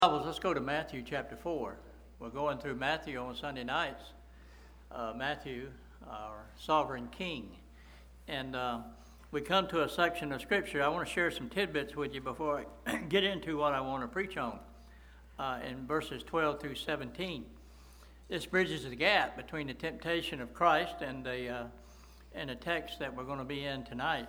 Bibles, let's go to Matthew chapter 4. We're going through Matthew on Sunday nights. Matthew, our sovereign king. And we come to a section of Scripture. I want to share some tidbits with you before I get into what I want to preach on in verses 12 through 17. This bridges the gap between the temptation of Christ and the text that we're going to be in tonight.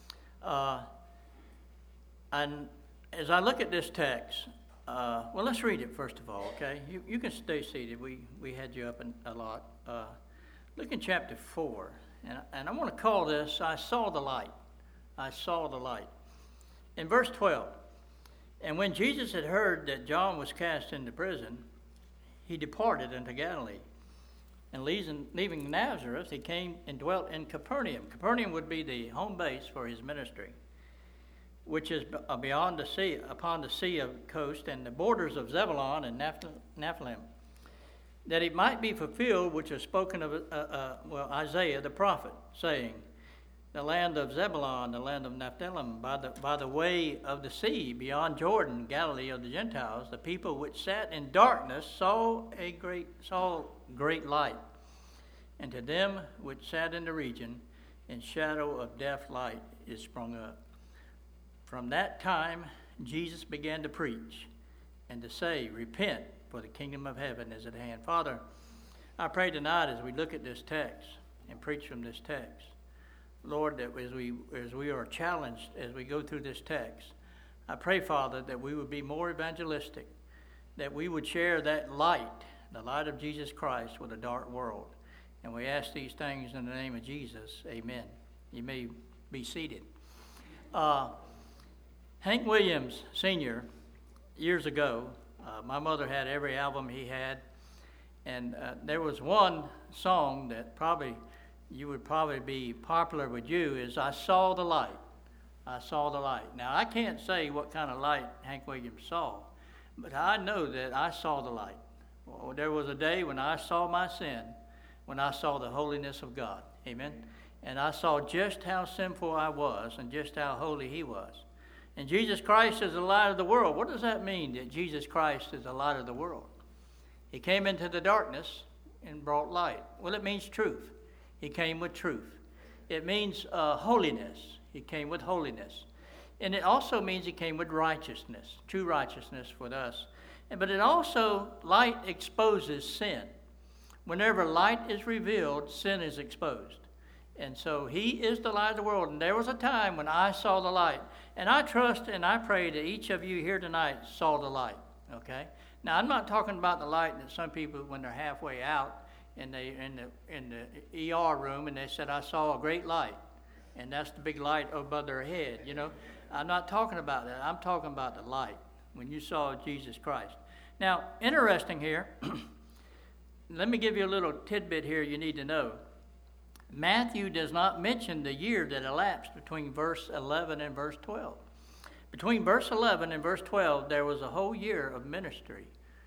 And as I look at this text, well, let's read it first of all, okay? You can stay seated. We had you up a lot. Look in chapter 4, and I want to call this, I saw the light. I saw the light. In verse 12, and when Jesus had heard that John was cast into prison, he departed into Galilee. And leaving Nazareth, he came and dwelt in Capernaum. Capernaum would be the home base for his ministry, which is beyond the sea, upon the sea of coast, and the borders of Zebulun and Naphtali, that it might be fulfilled, which is spoken of Isaiah the prophet, saying, the land of Zebulun, the land of Naphtali, by the way of the sea, beyond Jordan, Galilee of the Gentiles, the people which sat in darkness saw great light. And to them which sat in the region, in shadow of death light is sprung up. From that time, Jesus began to preach and to say, repent, for the kingdom of heaven is at hand. Father, I pray tonight as we look at this text and preach from this text, Lord, that as we are challenged as we go through this text, I pray, Father, that we would be more evangelistic, that we would share that light, the light of Jesus Christ, with a dark world. And we ask these things in the name of Jesus. Amen. You may be seated. Hank Williams Sr., years ago, my mother had every album he had, and there was one song that would probably be popular with you, is I Saw the Light. I Saw the Light. Now, I can't say what kind of light Hank Williams saw, but I know that I saw the light. Well, there was a day when I saw my sin, when I saw the holiness of God. Amen? And I saw just how sinful I was and just how holy he was. And Jesus Christ is the light of the world. What does that mean, that Jesus Christ is the light of the world? He came into the darkness and brought light. Well, it means truth. He came with truth. It means holiness. He came with holiness. And it also means he came with righteousness, true righteousness with us. But it also, light exposes sin. Whenever light is revealed, sin is exposed. And so he is the light of the world. And there was a time when I saw the light. And I trust and I pray that each of you here tonight saw the light. Okay? Now, I'm not talking about the light that some people, when they're halfway out in the ER room, and they said, I saw a great light. And that's the big light above their head, you know. I'm not talking about that. I'm talking about the light when you saw Jesus Christ. Now, interesting here, let me give you a little tidbit here you need to know. Matthew does not mention the year that elapsed between verse 11 and verse 12. Between verse 11 and verse 12, there was a whole year of ministry,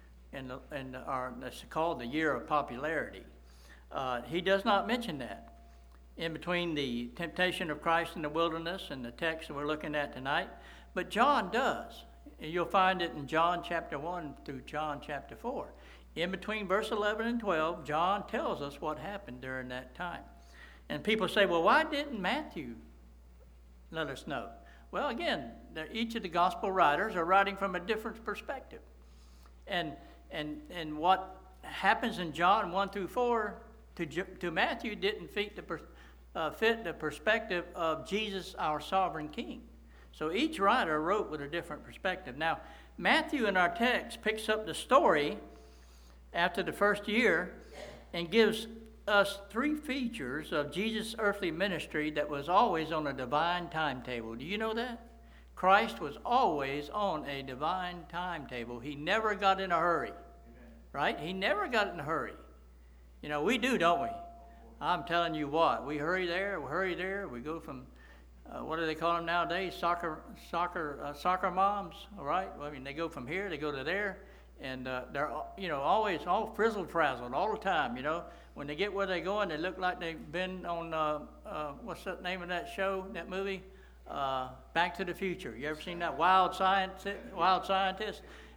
that's called the year of popularity. He does not mention that. In between the temptation of Christ in the wilderness and the text that we're looking at tonight, but John does. And you'll find it in John chapter 1 through John chapter 4. In between verse 11 and 12, John tells us what happened during that time. And people say, well, why didn't Matthew let us know? Well, again, each of the gospel writers are writing from a different perspective. And what happens in John 1 through 4 to Matthew didn't fit the perspective of Jesus, our sovereign king. So each writer wrote with a different perspective. Now, Matthew in our text picks up the story after the first year and gives us three features of Jesus' earthly ministry that was always on a divine timetable. Do you know that? Christ was always on a divine timetable. He never got in a hurry, right? He never got in a hurry. You know, we do, don't we? I'm telling you what, we hurry there, we go from, what do they call them nowadays? Soccer moms, all right? Well, I mean, they go from here, they go to there, and they're, always all frizzled-frazzled all the time, you know. When they get where they're going, they look like they've been on, what's the name of that show, that movie? Back to the Future. You ever seen that Wild Scientist?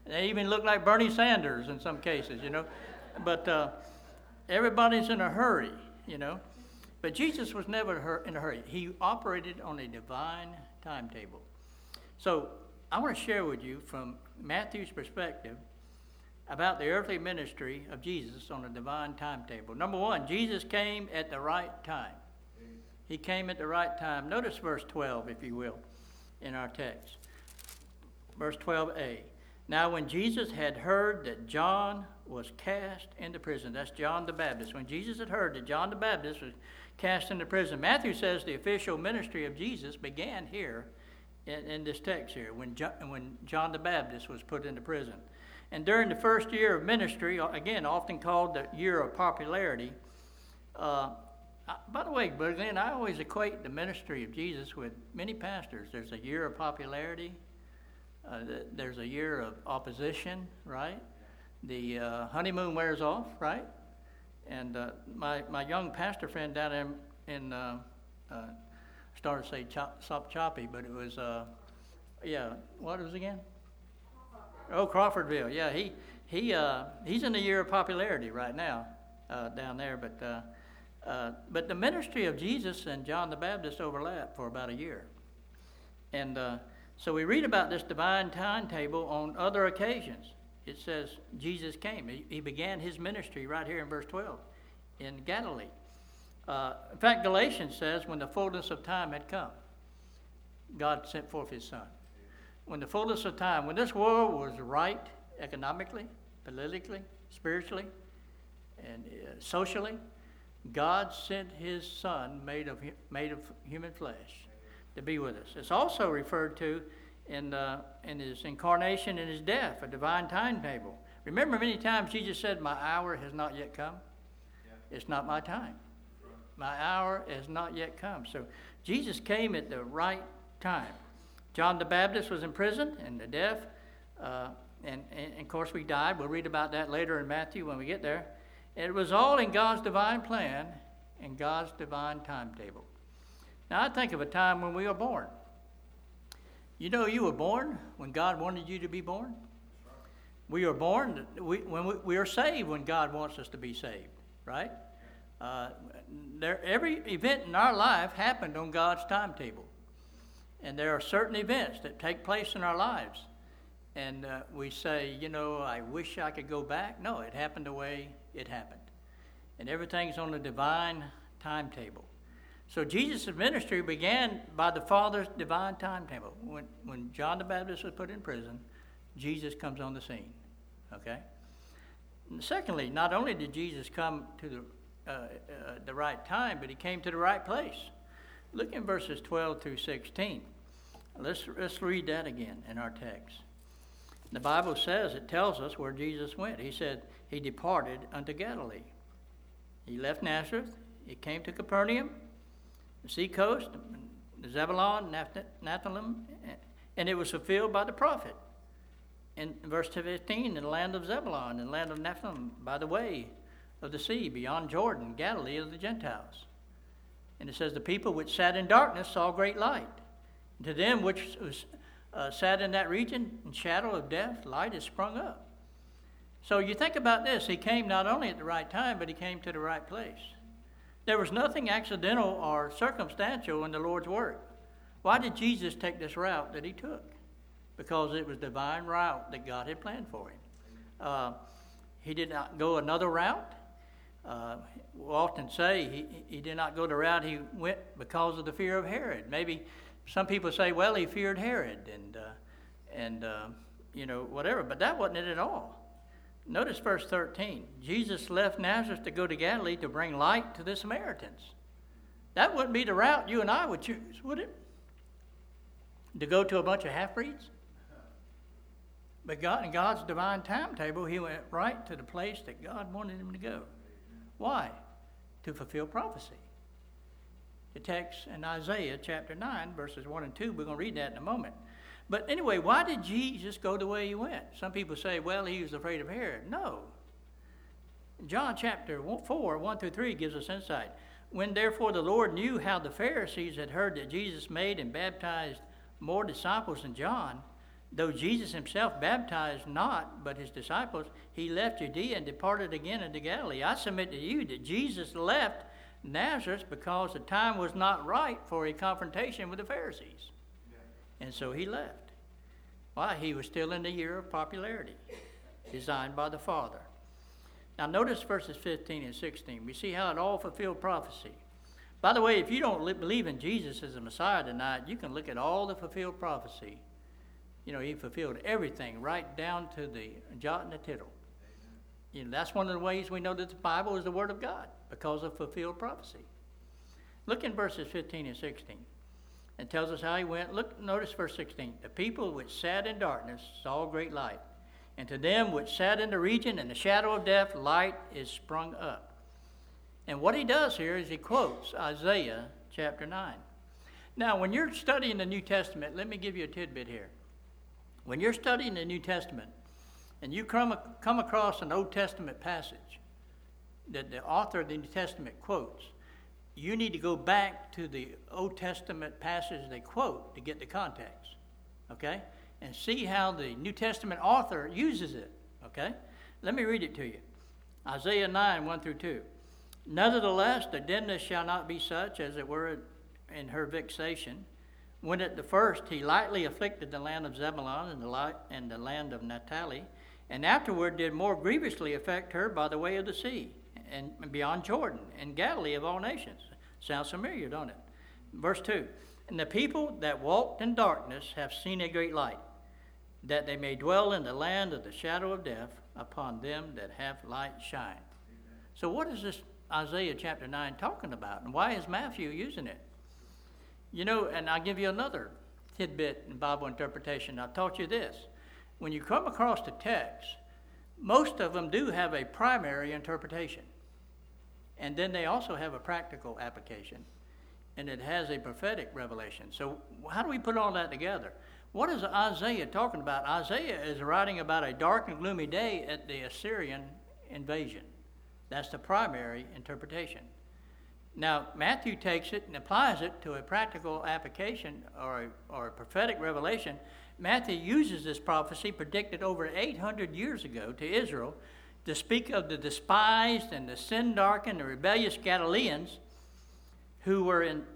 They even look like Bernie Sanders in some cases, But everybody's in a hurry, But Jesus was never in a hurry. He operated on a divine timetable. So I want to share with you from Matthew's perspective about the earthly ministry of Jesus on a divine timetable. Number one, Jesus came at the right time. He came at the right time. Notice verse 12, if you will, in our text. Verse 12a. Now when Jesus had heard that John was cast into prison, that's John the Baptist. When Jesus had heard that John the Baptist was cast into prison, Matthew says the official ministry of Jesus began here in this text here, when John the Baptist was put into prison. And during the first year of ministry, again, often called the year of popularity, by the way, Brother Glenn, I always equate the ministry of Jesus with many pastors. There's a year of popularity. There's a year of opposition, right? The honeymoon wears off, right? And my young pastor friend down there in started to say Sop Choppy, but it was, what was it again? Oh, Crawfordville. Yeah, he's in the year of popularity right now down there. But the ministry of Jesus and John the Baptist overlapped for about a year. And so we read about this divine timetable on other occasions. It says Jesus came. He began his ministry right here in verse 12 in Galilee. In fact, Galatians says when the fullness of time had come, God sent forth his Son. When the fullness of time, when this world was right economically, politically, spiritually, and socially, God sent his Son made of human flesh to be with us. It's also referred to in his incarnation and his death, a divine timetable. Remember, many times Jesus said, "My hour has not yet come." Yeah. It's not my time. My hour has not yet come. So Jesus came at the right time. John the Baptist was in prison and the death, and of course we died. We'll read about that later in Matthew when we get there. It was all in God's divine plan and God's divine timetable. Now I think of a time when we were born. You know, you were born when God wanted you to be born. We were born, we are saved when God wants us to be saved, right? Every event in our life happened on God's timetable. And there are certain events that take place in our lives. And we say, I wish I could go back. No, it happened the way it happened. And everything's on the divine timetable. So Jesus' ministry began by the Father's divine timetable. When John the Baptist was put in prison, Jesus comes on the scene. Okay? And secondly, not only did Jesus come to the right time, but he came to the right place. Look in verses 12 through 16. Let's read that again in our text. The Bible says, it tells us where Jesus went. He said he departed unto Galilee. He left Nazareth. He came to Capernaum, the sea coast, Zebulun, Naphtali, and it was fulfilled by the prophet. In verse 15, in the land of Zebulun, in the land of Naphtali, by the way of the sea, beyond Jordan, Galilee of the Gentiles. And it says, the people which sat in darkness saw great light. To them which sat in that region in shadow of death, light has sprung up. So you think about this. He came not only at the right time, but he came to the right place. There was nothing accidental or circumstantial in the Lord's work. Why did Jesus take this route that he took? Because it was the divine route that God had planned for him. He did not go another route. We'll often say he did not go the route he went because of the fear of Herod. Maybe some people say, well, he feared Herod and whatever, but that wasn't it at all. Notice verse 13. Jesus left Nazareth to go to Galilee to bring light to the Samaritans. That wouldn't be the route you and I would choose, would it? To go to a bunch of half-breeds? But God, in God's divine timetable, he went right to the place that God wanted him to go. Why? To fulfill prophecy. The text in Isaiah chapter 9, verses 1 and 2, we're going to read that in a moment. But anyway, why did Jesus go the way he went? Some people say, well, he was afraid of Herod. No. John chapter 4, 1 through 3 gives us insight. When therefore the Lord knew how the Pharisees had heard that Jesus made and baptized more disciples than John, though Jesus himself baptized not, but his disciples, he left Judea and departed again into Galilee. I submit to you that Jesus left Nazareth because the time was not right for a confrontation with the Pharisees. And so he left. Why? He was still in the year of popularity, designed by the Father. Now notice verses 15 and 16. We see how it all fulfilled prophecy. By the way, if you don't believe in Jesus as a Messiah tonight, you can look at all the fulfilled prophecy. You know, he fulfilled everything right down to the jot and the tittle. You know, that's one of the ways we know that the Bible is the Word of God, because of fulfilled prophecy. Look in verses 15 and 16. It tells us how he went. Look, notice verse 16. The people which sat in darkness saw great light. And to them which sat in the region and the shadow of death, light is sprung up. And what he does here is he quotes Isaiah chapter 9. Now, when you're studying the New Testament, let me give you a tidbit here. When you're studying the New Testament and you come across an Old Testament passage that the author of the New Testament quotes, you need to go back to the Old Testament passage they quote to get the context, okay? And see how the New Testament author uses it, okay? Let me read it to you. Isaiah 9, 1 through 2. Nevertheless, the deadness shall not be such as it were in her vexation, when at the first he lightly afflicted the land of Zebulun and the land of Naphtali, and afterward did more grievously affect her by the way of the sea, and beyond Jordan, and Galilee of all nations. Sounds familiar, don't it? Verse 2. And the people that walked in darkness have seen a great light, that they may dwell in the land of the shadow of death, upon them that have light shine. Amen. So what is this Isaiah chapter 9 talking about, and why is Matthew using it? You know, and I'll give you another tidbit in Bible interpretation. I taught you this. When you come across the text, most of them do have a primary interpretation. And then they also have a practical application. And it has a prophetic revelation. So how do we put all that together? What is Isaiah talking about? Isaiah is writing about a dark and gloomy day at the Assyrian invasion. That's the primary interpretation. Now, Matthew takes it and applies it to a practical application or a prophetic revelation. Matthew uses this prophecy predicted over 800 years ago to Israel to speak of the despised and the sin-darkened and rebellious Galileans who were in,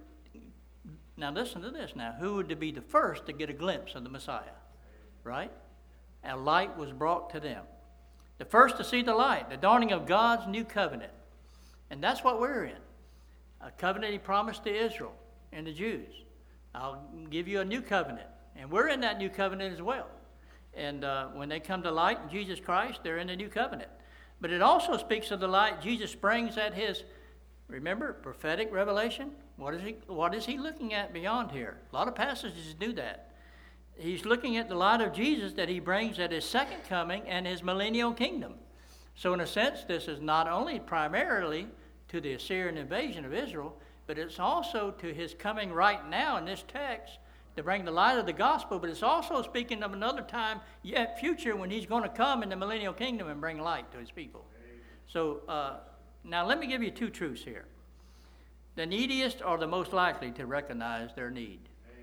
now listen to this now, who were to be the first to get a glimpse of the Messiah, right? A light was brought to them. The first to see the light, the dawning of God's new covenant. And that's what we're in. A covenant he promised to Israel and the Jews. I'll give you a new covenant. And we're in that new covenant as well. And when they come to light in Jesus Christ, they're in the new covenant. But it also speaks of the light Jesus brings at his, remember, prophetic revelation. What is he looking at beyond here? A lot of passages do that. He's looking at the light of Jesus that he brings at his second coming and his millennial kingdom. So in a sense, this is not only primarily to the Assyrian invasion of Israel, but it's also to his coming right now in this text to bring the light of the gospel, but it's also speaking of another time yet future when he's going to come in the millennial kingdom and bring light to his people. So now let me give you two truths here. The neediest are the most likely to recognize their need.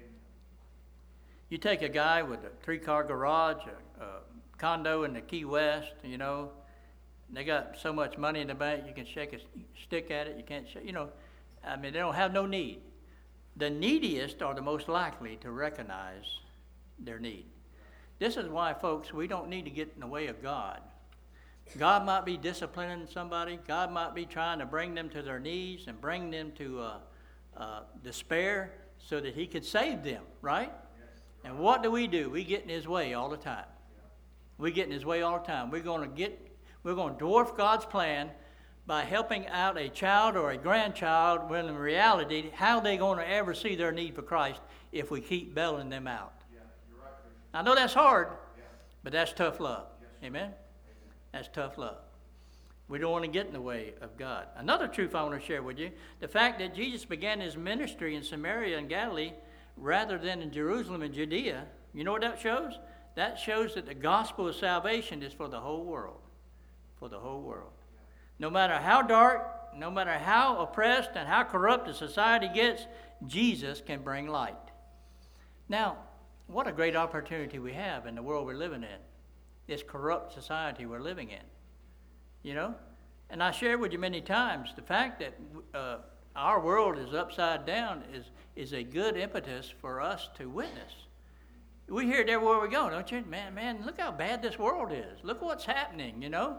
You take a guy with a 3-car garage, a condo in the Key West, you know, they got so much money in the bank, you can shake a stick at it, you can't shake, you know, I mean, they don't have no need. The neediest are the most likely to recognize their need. This is why, folks, we don't need to get in the way of God. God might be disciplining somebody. God might be trying to bring them to their knees and bring them to despair so that he could save them, right? And what do? We get in his way all the time. We get in his way all the time. We're going to dwarf God's plan by helping out a child or a grandchild when in reality, how are they going to ever see their need for Christ if we keep bailing them out? Yeah, you're right, I know that's hard, but that's tough love. Yes. Amen? That's tough love. We don't want to get in the way of God. Another truth I want to share with you, the fact that Jesus began his ministry in Samaria and Galilee rather than in Jerusalem and Judea, you know what that shows? That shows that the gospel of salvation is for the whole world. For the whole world. No matter how dark, no matter how oppressed and how corrupt a society gets, Jesus can bring light. Now, what a great opportunity we have in the world we're living in, this corrupt society we're living in, you know? And I shared with you many times the fact that our world is upside down is a good impetus for us to witness. We hear it everywhere we go, don't you? Man, look how bad this world is. Look what's happening, you know?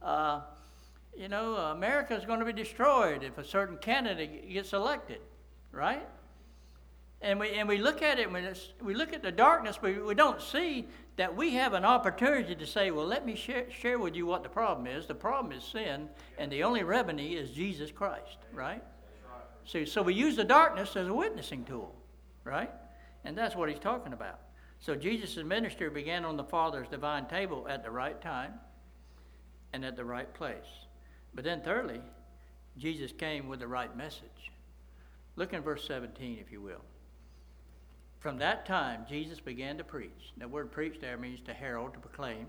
America is going to be destroyed if a certain candidate gets elected, right? And we look at it, we look at the darkness, but we don't see that we have an opportunity to say, well, let me share with you what the problem is. The problem is sin, and the only remedy is Jesus Christ, right? So we use the darkness as a witnessing tool, right? And that's what he's talking about. So Jesus' ministry began on the Father's divine table at the right time and at the right place. But then thirdly, Jesus came with the right message. Look in verse 17, if you will. From that time, Jesus began to preach. The word preach there means to herald, to proclaim,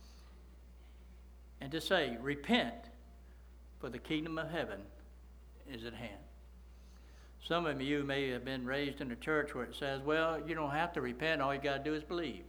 and to say, repent, for the kingdom of heaven is at hand. Some of you may have been raised in a church where it says, well, you don't have to repent, all you got to do is believe.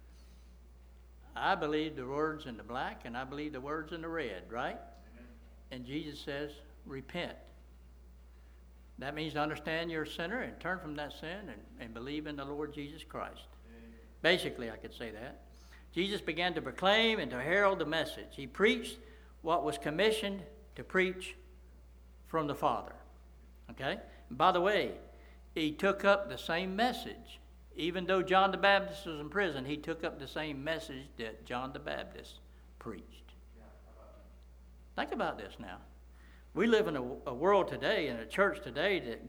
I believe the words in the black, and I believe the words in the red, right? And Jesus says, repent. That means to understand you're a sinner and turn from that sin and believe in the Lord Jesus Christ. Basically, I could say that. Jesus began to proclaim and to herald the message. He preached what was commissioned to preach from the Father. Okay? And by the way, he took up the same message. Even though John the Baptist was in prison, he took up the same message that John the Baptist preached. Think about this now. We live in a world today, in a church today,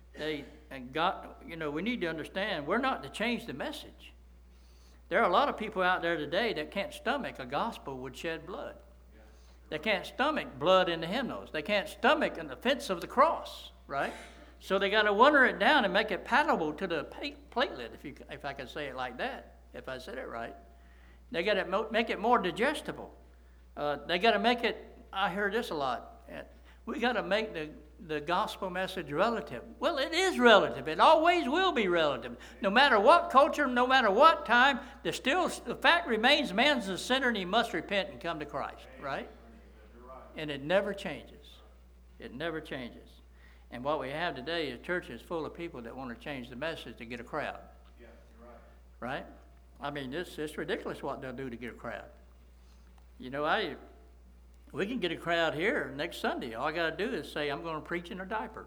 that we need to understand we're not to change the message. There are a lot of people out there today that can't stomach a gospel would shed blood. They can't stomach blood in the hymnals. They can't stomach an offense of the cross, right? So they got to water it down and make it palatable to the platelet, if I could say it like that, if I said it right. They got to make it more digestible. They got to make it, I hear this a lot, we got to make the gospel message relative. Well, it is relative. It always will be relative. No matter what culture, no matter what time, the fact remains man's a sinner and he must repent and come to Christ, right? And it never changes. It never changes. And what we have today is churches full of people that want to change the message to get a crowd. Yeah, you're right. Right? I mean, it's ridiculous what they'll do to get a crowd. You know, we can get a crowd here next Sunday. All I got to do is say, I'm going to preach in a diaper.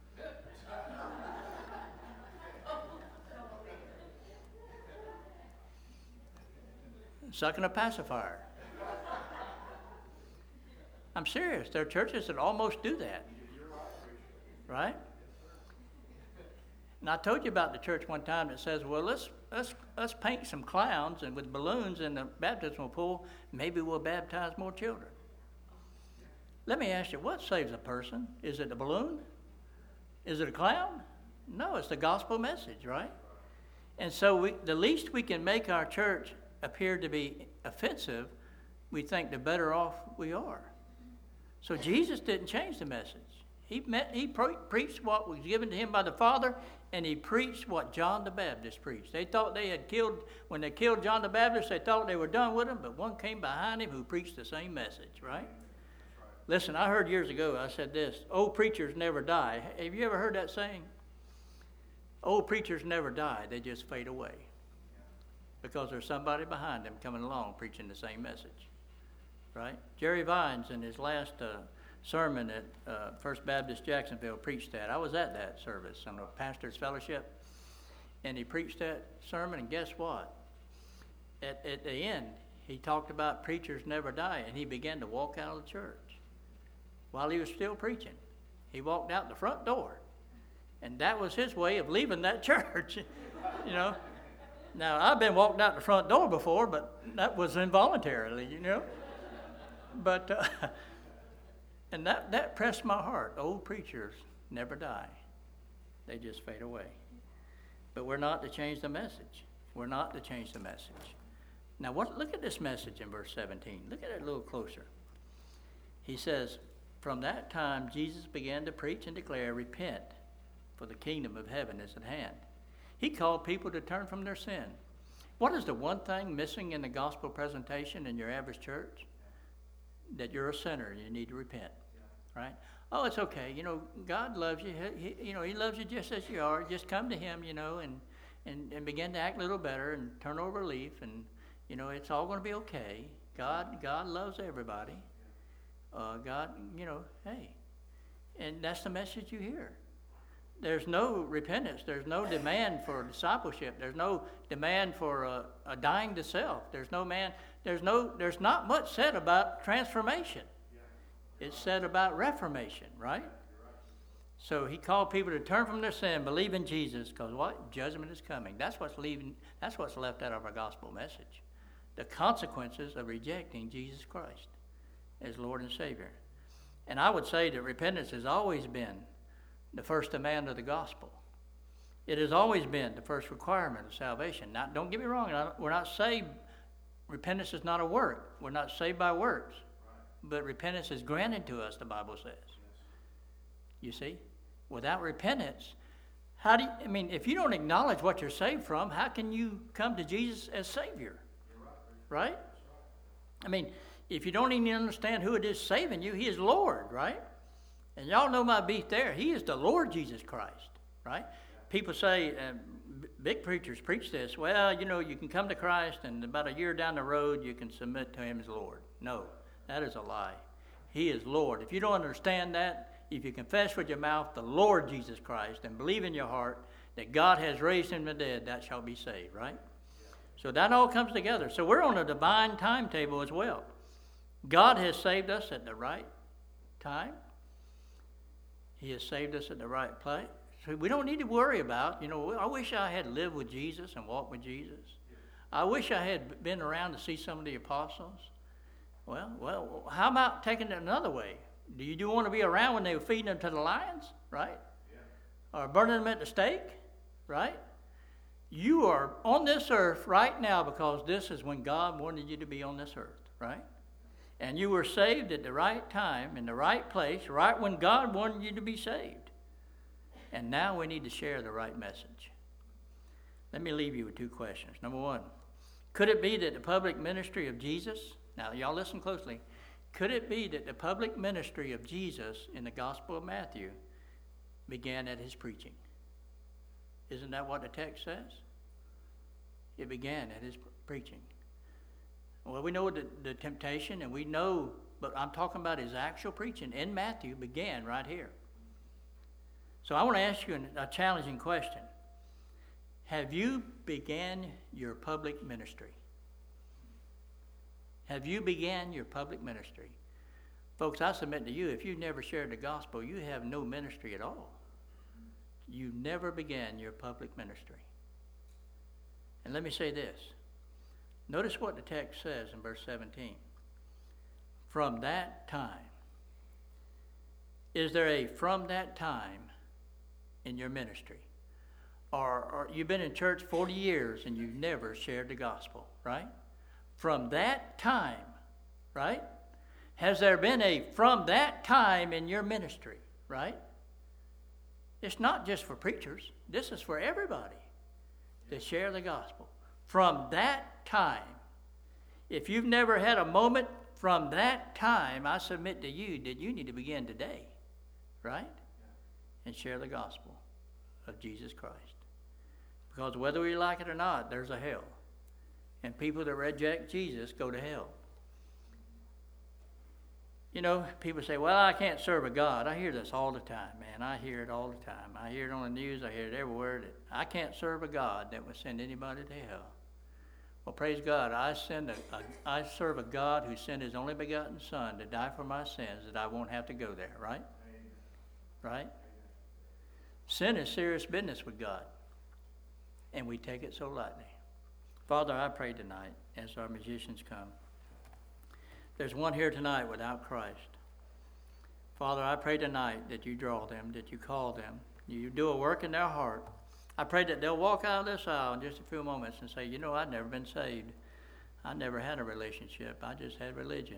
Sucking a pacifier. I'm serious. There are churches that almost do that. Right? And I told you about the church one time that says, well, let's paint some clowns and with balloons in the baptismal pool, maybe we'll baptize more children. Let me ask you, what saves a person? Is it a balloon? Is it a clown? No, it's the gospel message, right? And so the least we can make our church appear to be offensive, we think the better off we are. So Jesus didn't change the message. He preached what was given to him by the Father, and he preached what John the Baptist preached. They thought when they killed John the Baptist, they thought they were done with him, but one came behind him who preached the same message, right? Listen, I heard years ago, I said this, old preachers never die. Have you ever heard that saying? Old preachers never die, they just fade away. Because there's somebody behind them coming along preaching the same message, right? Jerry Vines, in his last sermon at First Baptist Jacksonville, preached that. I was at that service on the pastor's fellowship, and he preached that sermon, and guess what? At the end, he talked about preachers never die, and he began to walk out of the church. While he was still preaching, he walked out the front door, and that was his way of leaving that church, you know. Now, I've been walked out the front door before, but that was involuntarily, you know. But, and that pressed my heart. Old preachers never die. They just fade away. But we're not to change the message. We're not to change the message. Now, look at this message in verse 17. Look at it a little closer. He says, from that time, Jesus began to preach and declare, repent, for the kingdom of heaven is at hand. He called people to turn from their sin. What is the one thing missing in the gospel presentation in your average church? That you're a sinner and you need to repent, right? Oh, it's okay. You know, God loves you. He loves you just as you are. Just come to Him, and begin to act a little better and turn over a leaf, and it's all going to be okay. God loves everybody. God, hey, and that's the message you hear. There's no repentance. There's no demand for discipleship. There's no demand for a dying to self. There's not much said about transformation. It's said about reformation, right? So He called people to turn from their sin, believe in Jesus, because what? Judgment is coming. That's what's left out of our gospel message. The consequences of rejecting Jesus Christ as Lord and Savior. And I would say that repentance has always been the first demand of the gospel. It has always been the first requirement of salvation. Now, don't get me wrong, we're not saved. Repentance is not a work. We're not saved by works. But repentance is granted to us, the Bible says. You see? Without repentance, if you don't acknowledge what you're saved from, how can you come to Jesus as Savior? Right? If you don't even understand who it is saving you, He is Lord, right? And y'all know my beef there. He is the Lord Jesus Christ, right? People say, big preachers preach this, well, you can come to Christ and about a year down the road you can submit to Him as Lord. No, that is a lie. He is Lord. If you don't understand that, if you confess with your mouth the Lord Jesus Christ and believe in your heart that God has raised Him from the dead, that shall be saved, right? So that all comes together. So we're on a divine timetable as well. God has saved us at the right time. He has saved us at the right place. So we don't need to worry about, I wish I had lived with Jesus and walked with Jesus. I wish I had been around to see some of the apostles. Well, how about taking it another way? Do you want to be around when they were feeding them to the lions, right? Yeah. Or burning them at the stake, right? You are on this earth right now because this is when God wanted you to be on this earth, right? And you were saved at the right time, in the right place, right when God wanted you to be saved. And now we need to share the right message. Let me leave you with two questions. Number one, could it be that the public ministry of Jesus, now y'all listen closely, could it be that the public ministry of Jesus in the Gospel of Matthew began at His preaching? Isn't that what the text says? It began at His preaching. Well, we know the temptation, and we know, but I'm talking about His actual preaching in Matthew began right here. So I want to ask you a challenging question. Have you began your public ministry? Have you began your public ministry? Folks, I submit to you, if you've never shared the gospel, you have no ministry at all. You never began your public ministry. And let me say this. Notice what the text says in verse 17. From that time. Is there a from that time in your ministry? Or you've been in church 40 years and you've never shared the gospel, right? From that time, right? Has there been a from that time in your ministry, right? It's not just for preachers. This is for everybody to share the gospel. From that time. If you've never had a moment from that time, I submit to you that you need to begin today, right? And share the gospel of Jesus Christ. Because whether we like it or not, there's a hell. And people that reject Jesus go to hell. People say, well, I can't serve a God. I hear this all the time, man. I hear it all the time. I hear it on the news. I hear it everywhere. That I can't serve a God that would send anybody to hell. Well, praise God. I serve a God who sent His only begotten Son to die for my sins that I won't have to go there, right? Right? Sin is serious business with God. And we take it so lightly. Father, I pray tonight as our musicians come. There's one here tonight without Christ. Father, I pray tonight that you draw them, that you call them, you do a work in their heart. I pray that they'll walk out of this aisle in just a few moments and say, I've never been saved. I never had a relationship. I just had religion.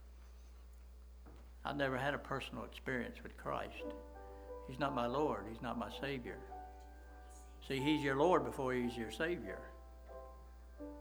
I never had a personal experience with Christ. He's not my Lord. He's not my Savior. See, He's your Lord before He's your Savior.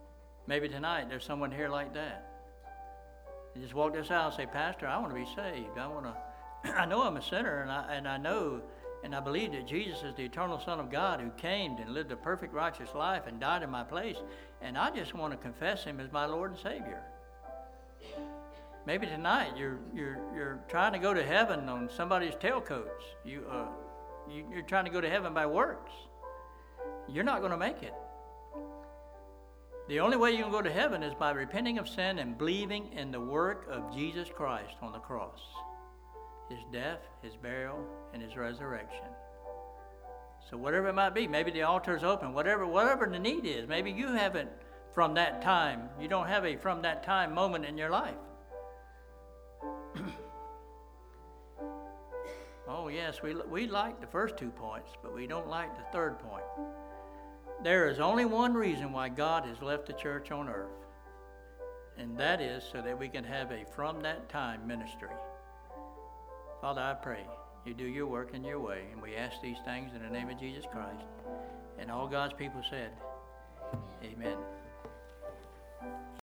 Maybe tonight there's someone here like that. You just walk this out and say, Pastor, I want to be saved. I know I'm a sinner, and I know and I believe that Jesus is the eternal Son of God who came and lived a perfect righteous life and died in my place, and I just want to confess Him as my Lord and Savior. Maybe tonight you're trying to go to heaven on somebody's tailcoats. You're trying to go to heaven by works. You're not going to make it. The only way you can go to heaven is by repenting of sin and believing in the work of Jesus Christ on the cross. His death, His burial, and His resurrection. So whatever it might be, maybe the altar is open, whatever the need is, maybe you haven't from that time, you don't have a from that time moment in your life. Oh yes, we like the first 2 points, but we don't like the third point. There is only one reason why God has left the church on earth, and that is so that we can have a from that time ministry. Father, I pray you do your work in your way, and we ask these things in the name of Jesus Christ. And all God's people said, amen.